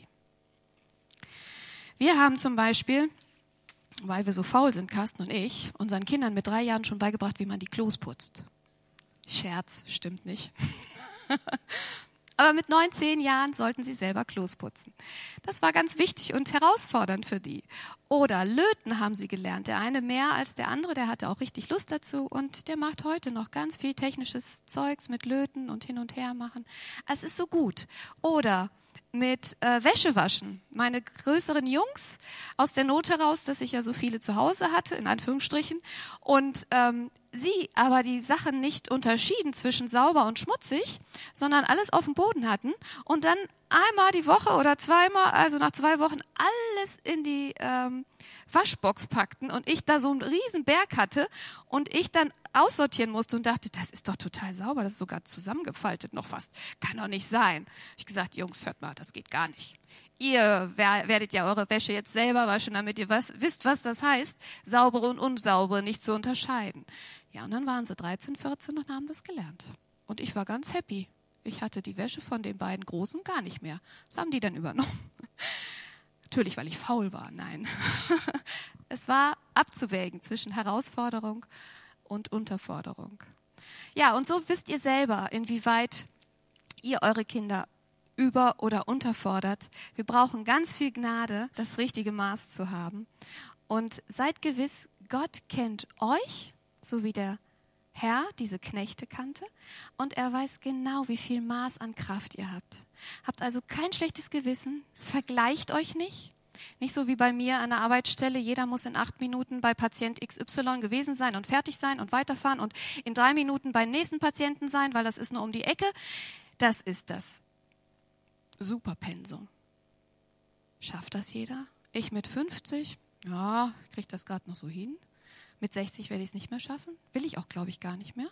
Wir haben zum Beispiel, weil wir so faul sind, Carsten und ich, unseren Kindern mit drei Jahren schon beigebracht, wie man die Klos putzt. Scherz, stimmt nicht. Aber mit neun, zehn Jahren sollten sie selber Klos putzen. Das war ganz wichtig und herausfordernd für die. Oder Löten haben sie gelernt. Der eine mehr als der andere, der hatte auch richtig Lust dazu. Und der macht heute noch ganz viel technisches Zeugs mit Löten und hin und her machen. Es ist so gut. Oder mit äh, Wäsche waschen. Meine größeren Jungs, aus der Not heraus, dass ich ja so viele zu Hause hatte, in Anführungsstrichen, und ähm, sie aber die Sachen nicht unterschieden zwischen sauber und schmutzig, sondern alles auf dem Boden hatten und dann einmal die Woche oder zweimal, also nach zwei Wochen, alles in die ähm, Waschbox packten und ich da so einen riesen Berg hatte und ich dann aussortieren musste und dachte, das ist doch total sauber, das ist sogar zusammengefaltet noch fast. Kann doch nicht sein. Ich habe gesagt, Jungs, hört mal, das geht gar nicht. Ihr werdet ja eure Wäsche jetzt selber waschen, damit ihr was, wisst, was das heißt, saubere und unsaubere nicht zu unterscheiden. Ja, und dann waren sie dreizehn, vierzehn und haben das gelernt. Und ich war ganz happy. Ich hatte die Wäsche von den beiden Großen gar nicht mehr. Das haben die dann übernommen. Natürlich, weil ich faul war, nein. Es war abzuwägen zwischen Herausforderung und Unterforderung. Ja, und so wisst ihr selber, inwieweit ihr eure Kinder über- oder unterfordert. Wir brauchen ganz viel Gnade, das richtige Maß zu haben. Und seid gewiss, Gott kennt euch, so wie der Herr diese Knechte kannte. Und er weiß genau, wie viel Maß an Kraft ihr habt. Habt also kein schlechtes Gewissen, vergleicht euch nicht. Nicht so wie bei mir an der Arbeitsstelle, jeder muss in acht Minuten bei Patient X Y gewesen sein und fertig sein und weiterfahren und in drei Minuten beim nächsten Patienten sein, weil das ist nur um die Ecke. Das ist das Superpensum. Schafft das jeder? Ich mit fünfzig, ja, kriege das gerade noch so hin. Mit sechzig werde ich es nicht mehr schaffen. Will ich auch, glaube ich, gar nicht mehr.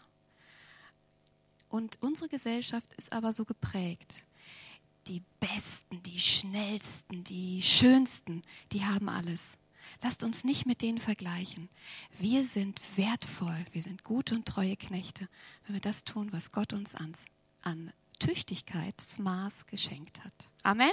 Und unsere Gesellschaft ist aber so geprägt. Die Besten, die Schnellsten, die Schönsten, die haben alles. Lasst uns nicht mit denen vergleichen. Wir sind wertvoll, wir sind gute und treue Knechte, wenn wir das tun, was Gott uns an, an Tüchtigkeitsmaß geschenkt hat. Amen.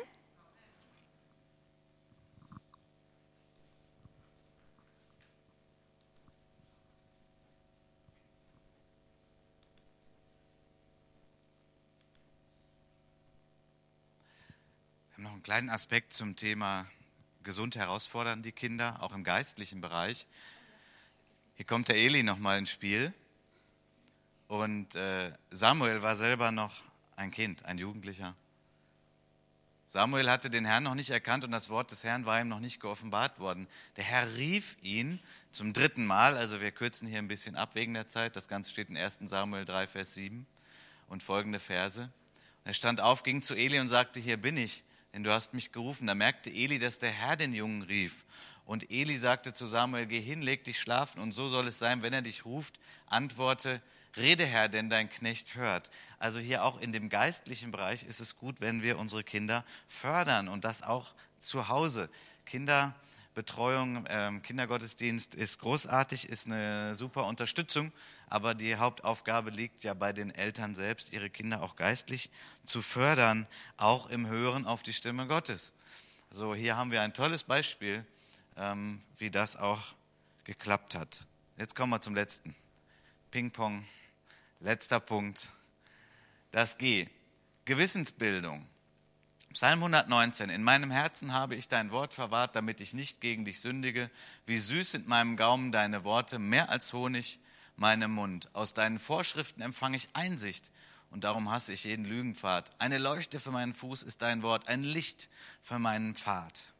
Noch einen kleinen Aspekt zum Thema gesund herausfordern die Kinder, auch im geistlichen Bereich. Hier kommt der Eli nochmal ins Spiel. Und äh, Samuel war selber noch ein Kind, ein Jugendlicher. Samuel hatte den Herrn noch nicht erkannt und das Wort des Herrn war ihm noch nicht geoffenbart worden. Der Herr rief ihn zum dritten Mal, also wir kürzen hier ein bisschen ab wegen der Zeit. Das Ganze steht in ersten Samuel drei, Vers sieben und folgende Verse. Und er stand auf, ging zu Eli und sagte, hier bin ich. Denn du hast mich gerufen. Da merkte Eli, dass der Herr den Jungen rief. Und Eli sagte zu Samuel, geh hin, leg dich schlafen. Und so soll es sein, wenn er dich ruft, antworte, rede Herr, denn dein Knecht hört. Also hier auch in dem geistlichen Bereich ist es gut, wenn wir unsere Kinder fördern. Und das auch zu Hause. Kinderbetreuung, äh, Kindergottesdienst ist großartig, ist eine super Unterstützung. Aber die Hauptaufgabe liegt ja bei den Eltern selbst, ihre Kinder auch geistlich zu fördern, auch im Hören auf die Stimme Gottes. So, hier haben wir ein tolles Beispiel, ähm, wie das auch geklappt hat. Jetzt kommen wir zum letzten. Ping-Pong, letzter Punkt. Das G. Gewissensbildung. Psalm hundertneunzehn, in meinem Herzen habe ich dein Wort verwahrt, damit ich nicht gegen dich sündige. Wie süß sind meinem Gaumen deine Worte, mehr als Honig meinem Mund. Aus deinen Vorschriften empfange ich Einsicht und darum hasse ich jeden Lügenpfad. Eine Leuchte für meinen Fuß ist dein Wort, ein Licht für meinen Pfad.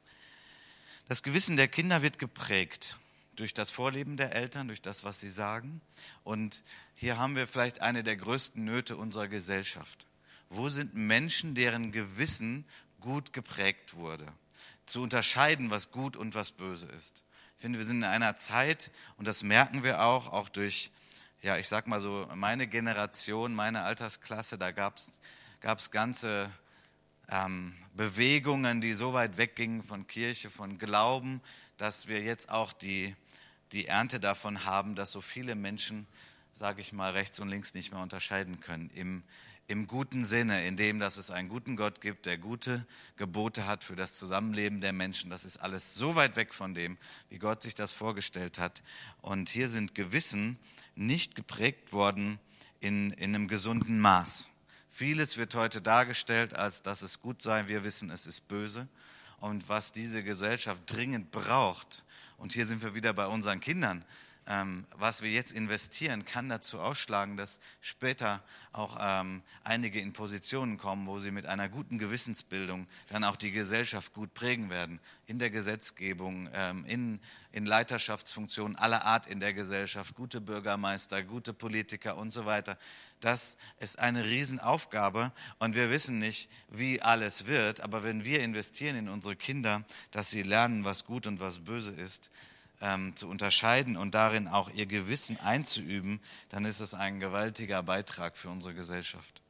Das Gewissen der Kinder wird geprägt durch das Vorleben der Eltern, durch das, was sie sagen. Und hier haben wir vielleicht eine der größten Nöte unserer Gesellschaft. Wo sind Menschen, deren Gewissen gut geprägt wurde? Zu unterscheiden, was gut und was böse ist. Ich finde, wir sind in einer Zeit, und das merken wir auch, auch durch, ja, ich sag mal so, meine Generation, meine Altersklasse, da gab es ganze ähm, Bewegungen, die so weit weggingen von Kirche, von Glauben, dass wir jetzt auch die, die Ernte davon haben, dass so viele Menschen, sage ich mal, rechts und links nicht mehr unterscheiden können. Im Im guten Sinne, in dem, dass es einen guten Gott gibt, der gute Gebote hat für das Zusammenleben der Menschen. Das ist alles so weit weg von dem, wie Gott sich das vorgestellt hat. Und hier sind Gewissen nicht geprägt worden in, in einem gesunden Maß. Vieles wird heute dargestellt, als dass es gut sei. Wir wissen, es ist böse. Und was diese Gesellschaft dringend braucht, und hier sind wir wieder bei unseren Kindern, Ähm, was wir jetzt investieren, kann dazu ausschlagen, dass später auch ähm, einige in Positionen kommen, wo sie mit einer guten Gewissensbildung dann auch die Gesellschaft gut prägen werden. In der Gesetzgebung, ähm, in, in Leiterschaftsfunktionen aller Art in der Gesellschaft, gute Bürgermeister, gute Politiker und so weiter. Das ist eine Riesenaufgabe und wir wissen nicht, wie alles wird, aber wenn wir investieren in unsere Kinder, dass sie lernen, was gut und was böse ist, Ähm, zu unterscheiden und darin auch ihr Gewissen einzuüben, dann ist es ein gewaltiger Beitrag für unsere Gesellschaft.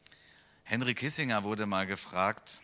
Henry Kissinger wurde mal gefragt,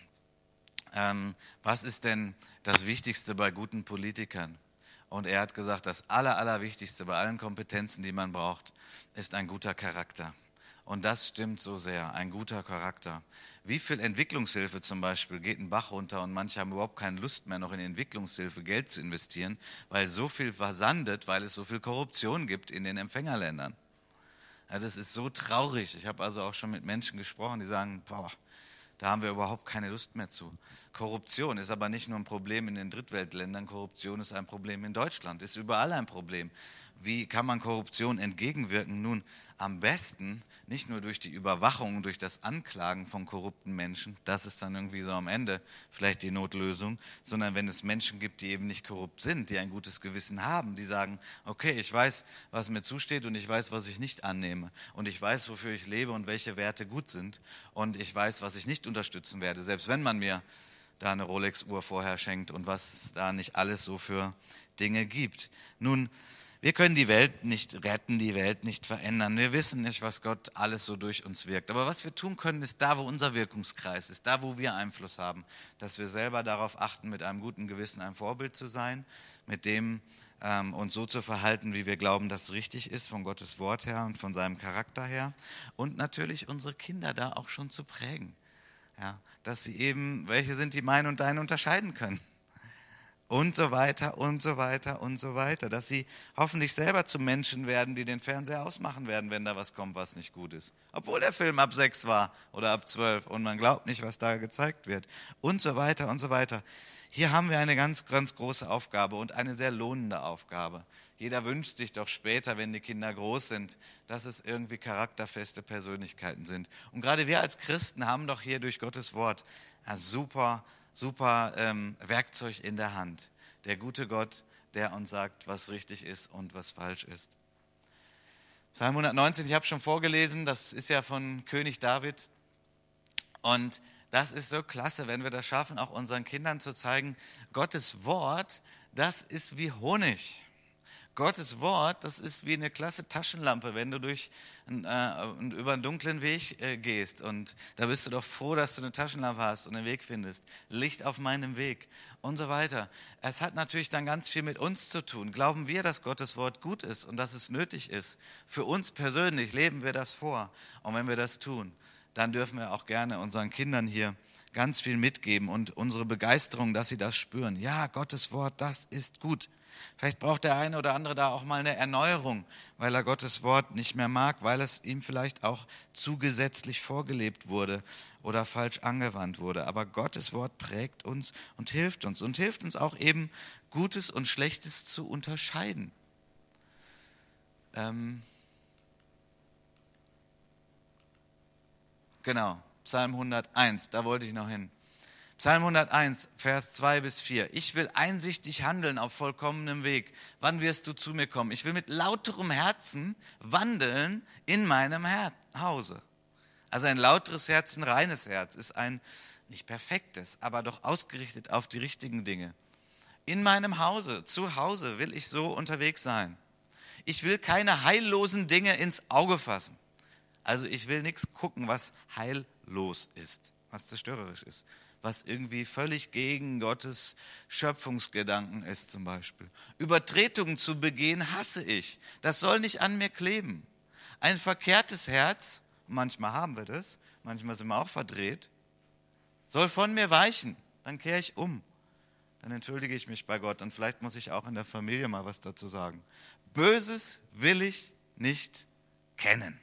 ähm, was ist denn das Wichtigste bei guten Politikern? Und er hat gesagt, das Aller, Allerwichtigste bei allen Kompetenzen, die man braucht, ist ein guter Charakter. Und das stimmt so sehr, ein guter Charakter. Wie viel Entwicklungshilfe zum Beispiel geht einen Bach runter und manche haben überhaupt keine Lust mehr, noch in Entwicklungshilfe Geld zu investieren, weil so viel versandet, weil es so viel Korruption gibt in den Empfängerländern. Ja, das ist so traurig. Ich habe also auch schon mit Menschen gesprochen, die sagen, boah, da haben wir überhaupt keine Lust mehr zu. Korruption ist aber nicht nur ein Problem in den Drittweltländern, Korruption ist ein Problem in Deutschland, ist überall ein Problem. Wie kann man Korruption entgegenwirken? Nun, am besten nicht nur durch die Überwachung, durch das Anklagen von korrupten Menschen, das ist dann irgendwie so am Ende vielleicht die Notlösung, sondern wenn es Menschen gibt, die eben nicht korrupt sind, die ein gutes Gewissen haben, die sagen, okay, ich weiß, was mir zusteht und ich weiß, was ich nicht annehme und ich weiß, wofür ich lebe und welche Werte gut sind und ich weiß, was ich nicht unterstützen werde, selbst wenn man mir da eine Rolex-Uhr vorher schenkt und was es da nicht alles so für Dinge gibt. Nun, wir können die Welt nicht retten, die Welt nicht verändern. Wir wissen nicht, was Gott alles so durch uns wirkt. Aber was wir tun können, ist da, wo unser Wirkungskreis ist, da, wo wir Einfluss haben, dass wir selber darauf achten, mit einem guten Gewissen ein Vorbild zu sein, mit dem ähm, uns so zu verhalten, wie wir glauben, dass es richtig ist, von Gottes Wort her und von seinem Charakter her. Und natürlich unsere Kinder da auch schon zu prägen. Ja, dass sie eben, welche sind die meine und deine, unterscheiden können. Und so weiter und so weiter und so weiter. Dass sie hoffentlich selber zu Menschen werden, die den Fernseher ausmachen werden, wenn da was kommt, was nicht gut ist. Obwohl der Film ab sechs war oder ab zwölf und man glaubt nicht, was da gezeigt wird. Und so weiter und so weiter. Hier haben wir eine ganz, ganz große Aufgabe und eine sehr lohnende Aufgabe. Jeder wünscht sich doch später, wenn die Kinder groß sind, dass es irgendwie charakterfeste Persönlichkeiten sind. Und gerade wir als Christen haben doch hier durch Gottes Wort ein super, super ähm, Werkzeug in der Hand. Der gute Gott, der uns sagt, was richtig ist und was falsch ist. Psalm hundertneunzehn, ich habe schon vorgelesen, das ist ja von König David. Und das ist so klasse, wenn wir das schaffen, auch unseren Kindern zu zeigen, Gottes Wort, das ist wie Honig. Gottes Wort, das ist wie eine klasse Taschenlampe, wenn du durch äh, über einen dunklen Weg äh, gehst. Und da bist du doch froh, dass du eine Taschenlampe hast und einen Weg findest. Licht auf meinem Weg und so weiter. Es hat natürlich dann ganz viel mit uns zu tun. Glauben wir, dass Gottes Wort gut ist und dass es nötig ist? Für uns persönlich leben wir das vor. Und wenn wir das tun, dann dürfen wir auch gerne unseren Kindern hier ganz viel mitgeben und unsere Begeisterung, dass sie das spüren. Ja, Gottes Wort, das ist gut. Vielleicht braucht der eine oder andere da auch mal eine Erneuerung, weil er Gottes Wort nicht mehr mag, weil es ihm vielleicht auch zu gesetzlich vorgelebt wurde oder falsch angewandt wurde. Aber Gottes Wort prägt uns und hilft uns und hilft uns auch eben, Gutes und Schlechtes zu unterscheiden. Ähm genau, Psalm hunderteins, da wollte ich noch hin. Psalm hunderteins, Vers zwei bis vier. Ich will einsichtig handeln auf vollkommenem Weg. Wann wirst du zu mir kommen? Ich will mit lauterem Herzen wandeln in meinem Her- Hause. Also ein lauteres Herz, ein reines Herz ist ein nicht perfektes, aber doch ausgerichtet auf die richtigen Dinge. In meinem Hause, zu Hause will ich so unterwegs sein. Ich will keine heillosen Dinge ins Auge fassen. Also ich will nichts gucken, was heillos ist, was zerstörerisch ist, was irgendwie völlig gegen Gottes Schöpfungsgedanken ist zum Beispiel. Übertretungen zu begehen hasse ich. Das soll nicht an mir kleben. Ein verkehrtes Herz, manchmal haben wir das, manchmal sind wir auch verdreht, soll von mir weichen. Dann kehre ich um. Dann entschuldige ich mich bei Gott und vielleicht muss ich auch in der Familie mal was dazu sagen. Böses will ich nicht kennen.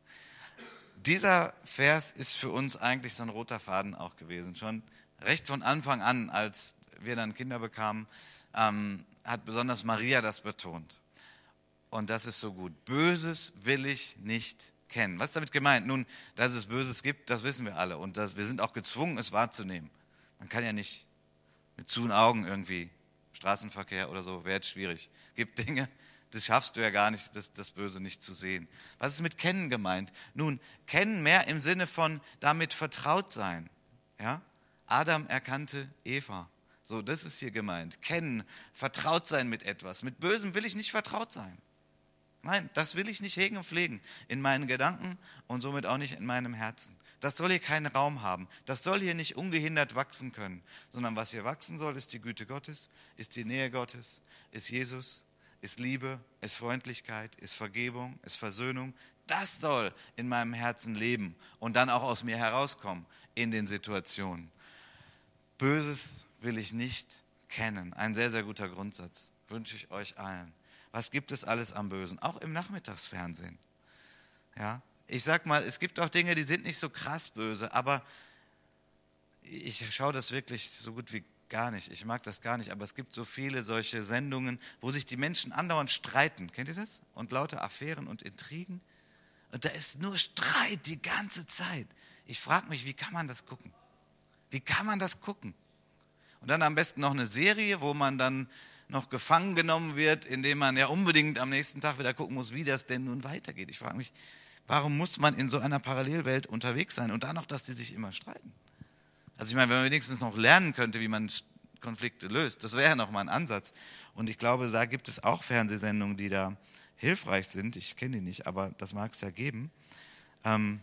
Dieser Vers ist für uns eigentlich so ein roter Faden auch gewesen. Schon recht von Anfang an, als wir dann Kinder bekamen, ähm, hat besonders Maria das betont. Und das ist so gut. Böses will ich nicht kennen. Was ist damit gemeint? Nun, dass es Böses gibt, das wissen wir alle. Und das, wir sind auch gezwungen, es wahrzunehmen. Man kann ja nicht mit zu Augen irgendwie, Straßenverkehr oder so, wäre jetzt schwierig. Gibt Dinge, das schaffst du ja gar nicht, das, das Böse nicht zu sehen. Was ist mit kennen gemeint? Nun, kennen mehr im Sinne von damit vertraut sein. Ja? Adam erkannte Eva. So, das ist hier gemeint. Kennen, vertraut sein mit etwas. Mit Bösem will ich nicht vertraut sein. Nein, das will ich nicht hegen und pflegen in meinen Gedanken und somit auch nicht in meinem Herzen. Das soll hier keinen Raum haben. Das soll hier nicht ungehindert wachsen können, sondern was hier wachsen soll, ist die Güte Gottes, ist die Nähe Gottes, ist Jesus, ist Liebe, ist Freundlichkeit, ist Vergebung, ist Versöhnung. Das soll in meinem Herzen leben und dann auch aus mir herauskommen in den Situationen. Böses will ich nicht kennen. Ein sehr, sehr guter Grundsatz, wünsche ich euch allen. Was gibt es alles am Bösen? Auch im Nachmittagsfernsehen. Ja, ich sag mal, es gibt auch Dinge, die sind nicht so krass böse, aber ich schaue das wirklich so gut wie gar nicht. Ich mag das gar nicht, aber es gibt so viele solche Sendungen, wo sich die Menschen andauernd streiten. Kennt ihr das? Und lauter Affären und Intrigen. Und da ist nur Streit die ganze Zeit. Ich frage mich, wie kann man das gucken? Wie kann man das gucken? Und dann am besten noch eine Serie, wo man dann noch gefangen genommen wird, indem man ja unbedingt am nächsten Tag wieder gucken muss, wie das denn nun weitergeht. Ich frage mich, warum muss man in so einer Parallelwelt unterwegs sein und dann noch, dass die sich immer streiten? Also ich meine, wenn man wenigstens noch lernen könnte, wie man Konflikte löst, das wäre ja noch mal ein Ansatz. Und ich glaube, da gibt es auch Fernsehsendungen, die da hilfreich sind. Ich kenne die nicht, aber das mag es ja geben. Ähm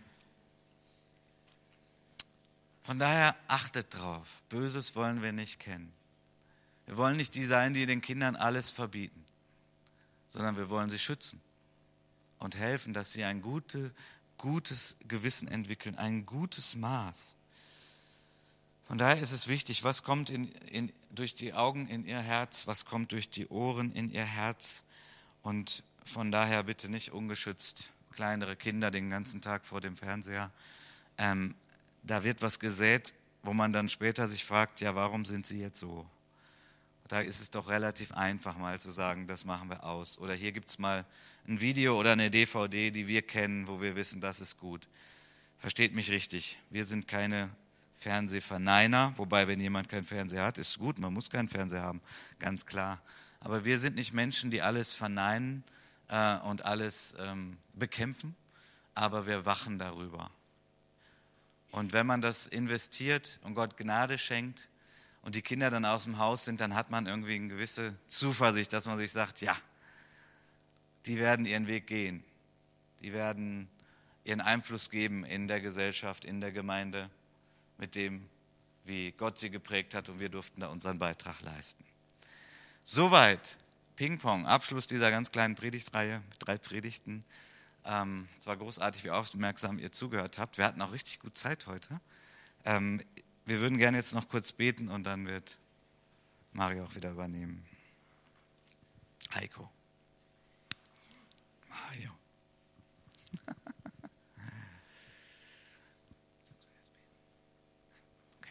Von daher achtet drauf. Böses wollen wir nicht kennen. Wir wollen nicht die sein, die den Kindern alles verbieten, sondern wir wollen sie schützen und helfen, dass sie ein gute, gutes Gewissen entwickeln, ein gutes Maß. Von daher ist es wichtig, was kommt in, in, durch die Augen in ihr Herz, was kommt durch die Ohren in ihr Herz. Und von daher bitte nicht ungeschützt kleinere Kinder den ganzen Tag vor dem Fernseher. Ähm, da wird was gesät, wo man dann später sich fragt, ja, warum sind sie jetzt so? Da ist es doch relativ einfach mal zu sagen, das machen wir aus. Oder hier gibt es mal ein Video oder eine D V D, die wir kennen, wo wir wissen, das ist gut. Versteht mich richtig, wir sind keine Fernsehverneiner, wobei, wenn jemand keinen Fernseher hat, ist gut, man muss keinen Fernseher haben, ganz klar. Aber wir sind nicht Menschen, die alles verneinen äh, und alles ähm, bekämpfen, aber wir wachen darüber. Und wenn man das investiert und Gott Gnade schenkt, und die Kinder dann aus dem Haus sind, dann hat man irgendwie eine gewisse Zuversicht, dass man sich sagt, ja, die werden ihren Weg gehen. Die werden ihren Einfluss geben in der Gesellschaft, in der Gemeinde, mit dem, wie Gott sie geprägt hat und wir durften da unseren Beitrag leisten. Soweit Ping-Pong, Abschluss dieser ganz kleinen Predigtreihe mit drei Predigten. Ähm, es war großartig, wie aufmerksam ihr zugehört habt. Wir hatten auch richtig gut Zeit heute. Ähm, wir würden gerne jetzt noch kurz beten und dann wird Mario auch wieder übernehmen. Heiko. Mario. Okay.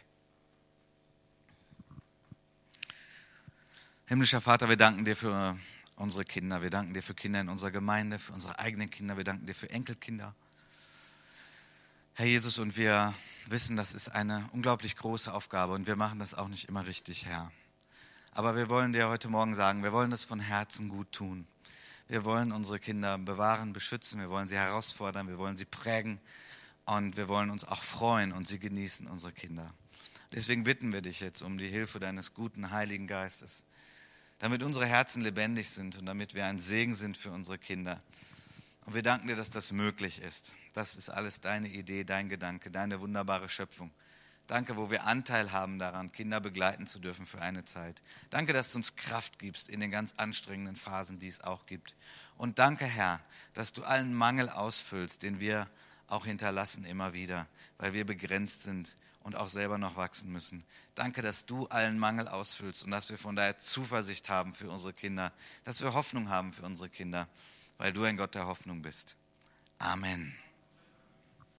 Himmlischer Vater, wir danken dir für unsere Kinder. Wir danken dir für Kinder in unserer Gemeinde, für unsere eigenen Kinder. Wir danken dir für Enkelkinder. Herr Jesus, und wir wissen, das ist eine unglaublich große Aufgabe und wir machen das auch nicht immer richtig, Herr. Aber wir wollen dir heute Morgen sagen, wir wollen das von Herzen gut tun. Wir wollen unsere Kinder bewahren, beschützen, wir wollen sie herausfordern, wir wollen sie prägen und wir wollen uns auch freuen und sie genießen, unsere Kinder. Deswegen bitten wir dich jetzt um die Hilfe deines guten Heiligen Geistes, damit unsere Herzen lebendig sind und damit wir ein Segen sind für unsere Kinder. Und wir danken dir, dass das möglich ist. Das ist alles deine Idee, dein Gedanke, deine wunderbare Schöpfung. Danke, wo wir Anteil haben daran, Kinder begleiten zu dürfen für eine Zeit. Danke, dass du uns Kraft gibst in den ganz anstrengenden Phasen, die es auch gibt. Und danke, Herr, dass du allen Mangel ausfüllst, den wir auch hinterlassen immer wieder, weil wir begrenzt sind und auch selber noch wachsen müssen. Danke, dass du allen Mangel ausfüllst und dass wir von daher Zuversicht haben für unsere Kinder, dass wir Hoffnung haben für unsere Kinder, weil du ein Gott der Hoffnung bist. Amen.